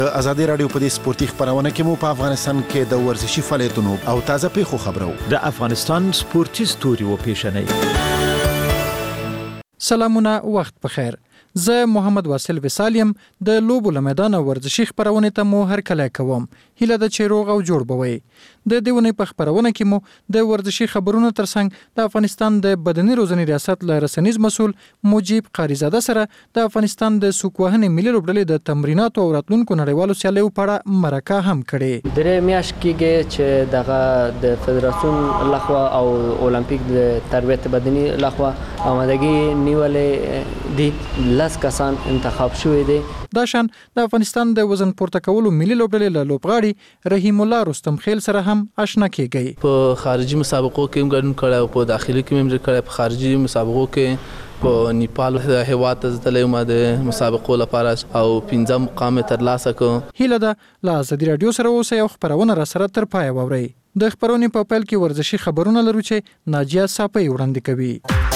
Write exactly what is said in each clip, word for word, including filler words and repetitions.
ازادي رادیو په دې سپورتي خبرونه کې مو په افغانستان کې د ورزشي فعالیتونو او تازه پیښو خبرو د افغانستان سپورتي ستوري و پیښنې. سلامونه، وخت بخیر. زه محمد واصل وسالیم د لوبو له میدان ورزشي خبرونه ته مو هر کله کوم. هیله د چیروغ او جوړ بوي. د دیونه په خبرونه کې مو د ورزشي خبرونو ترڅنګ د افغانستان د بدني روزنې ریاست له رسنیز مسول مجيب قاریزاده سره د افغانستان د سوکوهنې ملي لوبډلې د تمریناتو او راتلونکو نړیوالو سیالیو په اړه مرکه هم کړې. درې میاشتې کېږي چې دغه د فدراسیون لخوا او اولمپیک د تربیت بدني لخوا آمادګي نیولې دي. لاس کسان انتخاب شوې دي. دا شان د افغانستان د وزن پورته کولو ملي لوبډلې له لوبغاړي رحیم الله رستم خیل سره هم آشنا کیږي. په خارجي مسابقو کې هم ګډون کړی او په داخلي کې هم کړی. په خارجي مسابقو کې په نیپال هیواد ته ځتلی ما د مسابقو لپاره او پنځم مقام ترلاسه کړ. هیله ده له ازادي رادیو سره اوسئ او خبرونه را سره تر پایه واورئ. د خبرونې په پیل کې ورزشي خبرونه لرو چې ناجیه صافی وړاندې کوي.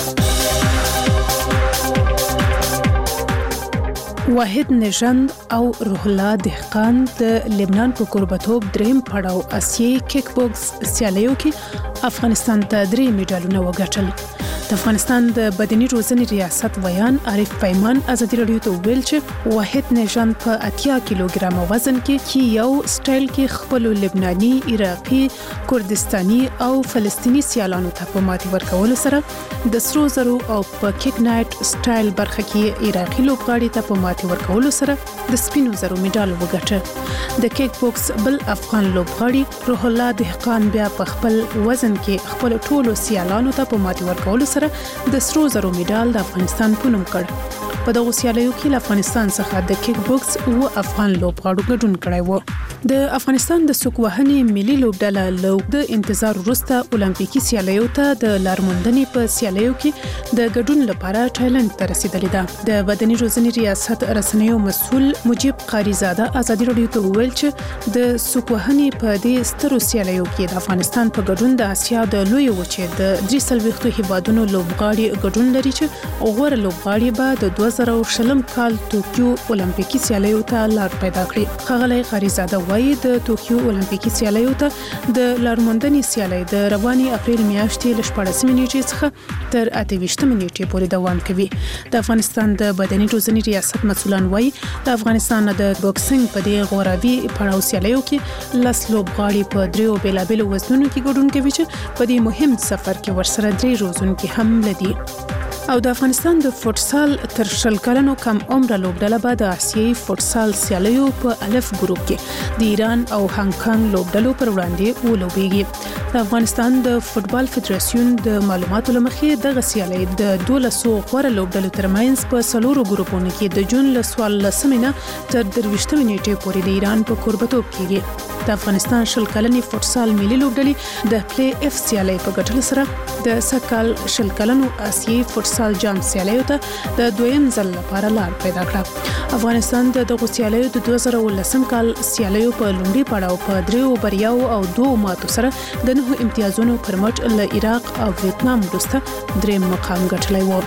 واحد نژند او روح الله دهقان د لبنان په کوربتوب دریم پړاو اسیایي کیک بوکس سیالیو کې افغانستان ته درې میډالونه وګټل. د افغانستان د بدني روزنې ریاست ویان عارف پیمان ازادي رادیو ته ویل چې واحد نژند په اتیا کیلوګرام وزن کې چې یو سټایل کې خپل لبناني، عراقي، کردستاني او فلسطیني سیالانو ته په ماتې ورکولو سره د سرو زرو او په کیک نایټ سټایل برخه کې عراقي لوبغاړي ته په ماتې ورکولو سره د سپینو زرو میډال وګټه. د کیک بوکس بل افغان لوبغاړي روح الله دهقان بیا په خپل وزن کې خپل ټولو سیالانو ته په ماتې ورکولو سره د سرو زرو میډال د افغانستان په نوم کړ. په دغه سیالیو کې له افغانستان څخه د کیک بوکس او افغان لوبغاړو ګډون کړی و. د افغانستان د سوکوهنې ملي لوبډله له د انتظار وروسته اولمپیکي سیالیو ته د لارموندنې په سیالیو کې د ګډون لپاره تایلند ته رسیدلې ده. د بدني روزنې ریاست رسنیو مسول مجيب قاریزاده ازادي رادیو ته ویل چې د سوکوهنې په دې سترو سیالیو کې د افغانستان په ګډون د اسیا د لوی وچې د درې سلويختو هیوادونو لوبغاړي ګډون لري چې غوړ لوبغاړي به د دوه زره شلم کال توکیو اولمپیکي سیالیو ته لار پیدا کړي. ښاغلی قاریزاده وايي د توکیو اولمپیکي سیالیو ته د لارموندنې سیالي د رواني اپریل میاشتې له شپاړسمې نیټې څخه تر اته ویشتمې نیټې پورې دوام کوي. د افغانستان د بدني روزنې ریاست مسؤلان وايي د افغانستان د بوکسینګ په دې غوراوي پړاو سیالیو کې لس لوبغاړي په دریو بیلابیلو وزنونو کې ګډون کوي چې په دې مهم سفر کې ورسره درې روزونکي هم لدي. او د افغانستان د فوټسال تر شل کلنو کم عمره لوبډله به د آسیایي فوټسال سیالیو په الف ګروپ کې د ایران او هانګ کانګ لوبډلو پر وړاندې ولوبېږي. د افغانستان د فوټبال فدراسیون د معلوماتو له مخې دغه سیالي د دولسو غوره لوبډلو ترمنځ په څلورو ګروپونو کې د جون له څوارلسمې نه تر درویشتمې نیټې پورې د ایران په کوربتوب کېږي. د افغانستان شل کلنې فوټسال ملي لوبډلې د پلی اف سیالي په ګټلو سره د سکهال شل کلنو آسیایي فوټسال جام سیالیو ته د دویم ځل لپاره لار پیدا کړه. افغانستان د دغه سیالیو د دوه زره ولسم کال سیالیو په لومړي پړاو په دریو بریاو او دوه ماتو سره د نهو امتیازونو پر مټ له عراق او ویتنام وروسته دریم مقام ګټلی و.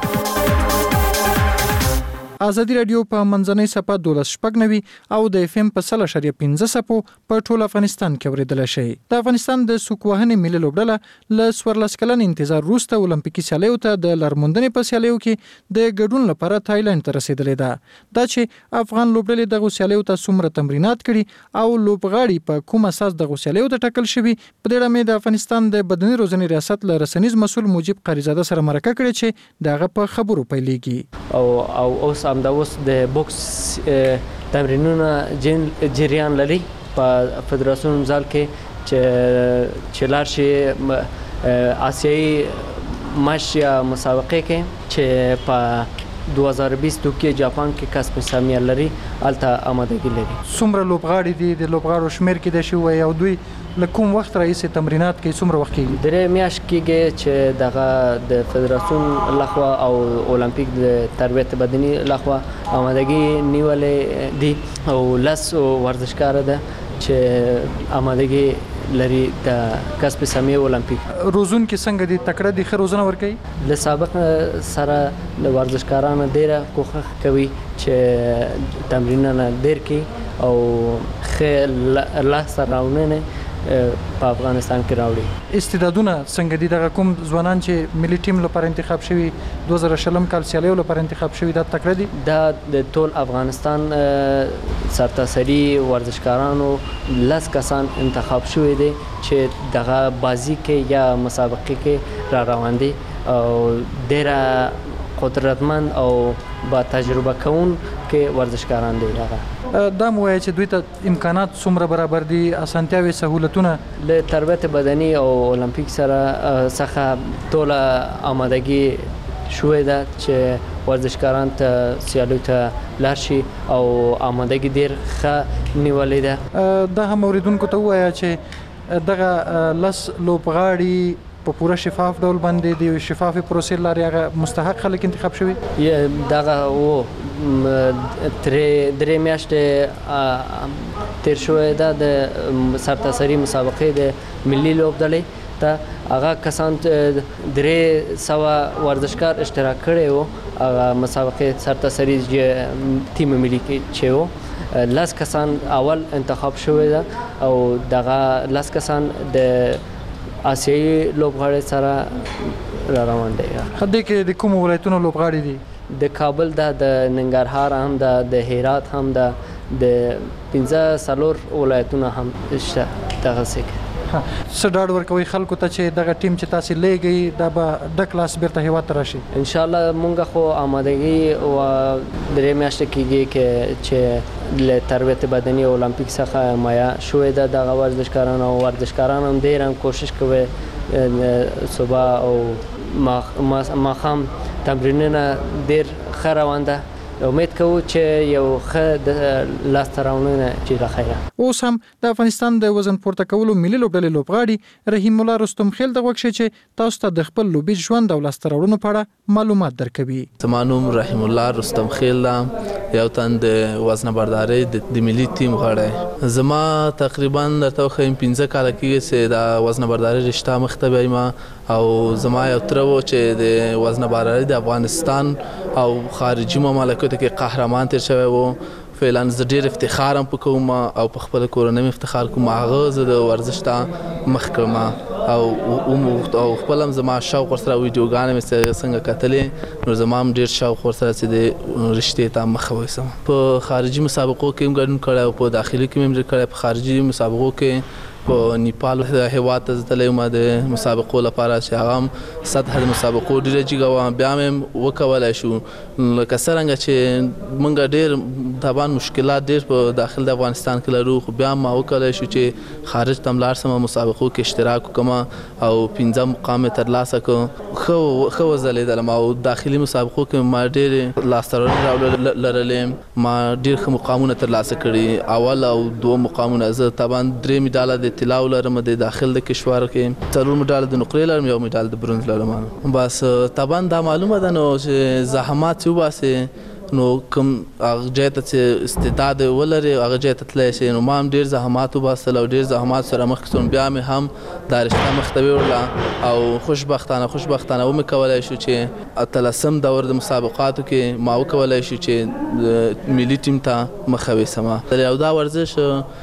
ازادي رادیو په منځنۍ صفه دولس شپږ نوي او د اف ام په سل اشاریه پنځه صفو په ټول افغانستان کې اوریدل شي. د افغانستان د سوکوهنې ملي لوبډله له څوارلس کلن انتظار وروسته اولمپیکي سیالیو ته د لارموندنې په سیالیو کې د ګډون لپاره تایلند ته رسیدلې ده. دا چې افغان لوبډلې دغه سیالیو ته څومره تمرینات کړي او لوبغاړي په کوم اساس دغه سیالیو ته ټاکل شوي، په دې اړه مې د افغانستان د بدني روزنې ریاست له رسنیز مسول مجيب قاریزاده سره مرکه کړې چې دغه په خبرو پیلېږي. او او اوس هم د اوس د بوکس تمرینونه جریان لري په فدراسیون ځال کې چې چې لار شي آسیایي ماش یا مسابقه کې چې په دوه هزار بیست توکیو جاپان کې کسب سامیه لري الته آمادګي لري. څومره لوبغاړي دي د لوبغاړو شمیر کې د شي وي او دوی له کوم وخت راځي تمرینات کوي څومره وخت کېږي؟ درې میاشتې کېږي چې دغه د فدراسیون لخوا او اولمپیک د تربیت بدني لخوا آمادګي نیولې دي او لس ورزشکار ده چې آمادګي لري د کسب سامیه اولمپیک. روزون کې څنګه دي تکړه دي خو روزنه ور کوي؟ له سابق سره د ورزشکارانو ډیره کوښښ کوي چې تمرینونه ډیر کوي او ښه لاسته راوړنې په افغانستان کې راوړي. استعدادونه څنګه دي؟ دغه کوم ځوانان چې ملي ټیم لپاره انتخاب شوي دوه زره شلم کال سیالیو لپاره انتخاب شوي دا تکړه دي؟ دا د ټول افغانستان سرتاسري ورزشکارانو لس کسان انتخاب شوي دي چې دغه بازي کې یا مسابقې کې را روان دي او ډېره قدرتمند او با تجربه کون کې ورزشکاران دي. هغه دا مو وایي چې دوی ته امکانات څومره برابر دي، اسانتیاوې، سهولتونه؟ له تربیت بدني او المپیک سره څخه ټوله آمادګي شوې ده چې ورزشکاران ته سیالیو ته لاړ شي او آمادګي ډېر ښه نیولې ده. دا هم اوریدونکو ته ووایه چې دغه لس لوبغاړي په پوره شفاف ډول باندې د شفافې پروسې لارې هغه مستحق خلک انتخاب شوي دغه و درې میاشتې تیر شوی ده د سرتاسري مسابقې د ملي لوبډلې ته هغه کسان درې سوه ورزشکار اشتراک کړی و هغه مسابقې سرتاسري تیم ملي کې چې و لس کسان اول انتخاب شوی ده او دغه لس کسان د آسیایي لوبغاړي سره را روان دي. هدې کې د کوم ولایتونو لوبغاړي دي؟ د کابل ده، د ننګرهار هم ده، د هرات هم ده، د پنځه څلور ولایتونه هم شته. دغسې کې څه ډاډ ورکوي خلکو ته چې دغه ټیم چې تاسې لیږئ دا به ډک لاس بیرته هېواد ته راشي؟ انشاءالله مونږ خو آمادګي و درې میاشتې کېږي کې چې له تربیت بدني او المپیک څخه مایا شوې ده دغه ورزشکاران او ورزشکاران هم ډېر هم کوشش کوي صبح او ماښام تمرینونه ډېر ښه روان ده. امید کوو چې یو ښه د لاسته راوړنه چې د خیره. اوس هم د افغانستان د وزن پورته کولو ملي لوبډلې لوبغاړي رحیم الله رستم خیل د غوښ چې تاسو ته د خپل لوبي ژوند او لاسته راوړنو په اړه معلومات درکوي. زما نوم رحیم الله رستم خیل ده، یو تن د وزن برداري د ملي ټیم غړی. زما تقریبا درته وښیم پنځه کاله کېږي چې د وزن برداري رشته مخته بیایم او زما یو تره و چې د وزن برداري د افغانستان او خارجي مملکتو کې قهرمان تیر شوی و. فعلا زه ډېر افتخار هم په کوم او په خپله کورنۍ مې افتخار کوم. هغه زه د ورزش ته مخ کړم او او خپل هم زما شوق ورسره ویډیوګانې مې څنګه کتلې نو زما هم ډېر شوق ورسره چې د رشتې ته مخه ویسم. په خارجي مسابقو کې هم ګډون کړی او په داخلي کې مې هم کړی. په خارجي مسابقو کې په نیپال هېواد ته زه تللی وم د مسابقو لپاره چې هغه هم سطح د مسابقو ډېره جګه وه. بیا مې وکولی شو لکه څرنګه چې موږ ډېر طبعا مشکلات ډېر په داخل د افغانستان کې لرو خو بیا ما وکولی شو چې خارج ته هم لاړ سم مسابقو کې اشتراک وکړم او پنځه مقام یې ترلاسه کړ. ښه وځلېدلم او داخلي مسابقو کې ما ډېرې لاسته راوړنې لرلې. ما ډېر ښه مقامونه ترلاسه کړي، اول او دوه مقامونه. زه طبعا درې مډاله د طلاو لرم د داخل د کشور کې، څلور مډال د نقرې لرم، یو مډال د برونز لرم. بس طبعا دا معلومه ده نو چې زحمات چې وباسې نو کوم هغه ځای ته چې استعداد ولري هغه ځای ته تللی شي. نو ما هم ډېر زحمات وباسل او ډېر زحمات سره مخکې شوم. بیا مې هم دا رشته مخته ویوړله او خوشبختانه خوشبختانه ومې کولی شو چې اتلسم دور د مسابقاتو کې ما وکولی شو چې ملي ټیم ته مخه ویسم. او دا ورزش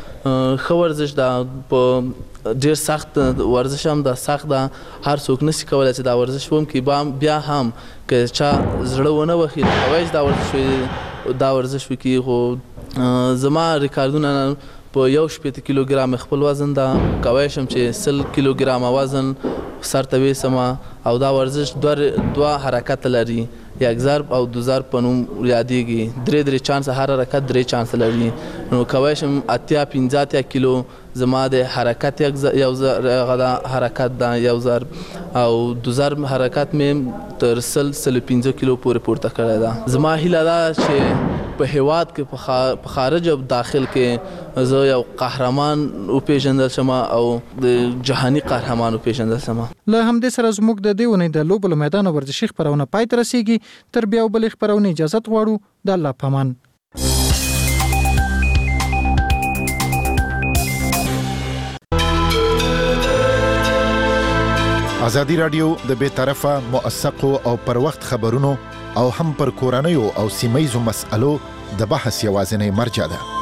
ښه ورزش ده، په ډېر سخت ورزش هم ده، سخت ده. هر څوک نشي کولی چې دا ورزش وکړي. بیا هم که چا زړه ونه وخي کولی چې دا ورزش دا ورزش وکړي. خو زما ریکارډونه په یو شپېته کیلوګرام خپل وزن ده، کولی شم چې سل کیلوګرامه وزن سر ته ویسم. او دا ورزش دوه حرکت لري، یک ضرب او دو ضرب په نوم یادېږي. درې درې چانس، هر حرکت درې چانس لري. نو کولی شم اتیا پنځه اتیا کیلو زما د حرکت یو حرکت ده یو ضرب او دو ضرب حرکت مې تر سل سل پنځه کیلو پورې پورته کړی ده. زما هیله ده چې په هېواد کې په خارج او داخل کې زه یو قهرمان وپېژندل شم او د جهاني قهرمان وپېژندل شم. له همدې سره زموږ د دې اونۍ د لوبو له میدانه ورزشي خپرونه پای ته رسیږي. تر بیا بلې خپرونې اجازت غواړو. د الله په امان. ازادي رادیو د بې طرفه موثقو او پر وخت خبرونو او هم پر کورنیو او سیمه‌یزو مسألو د بحث یوازینی مرجع ده.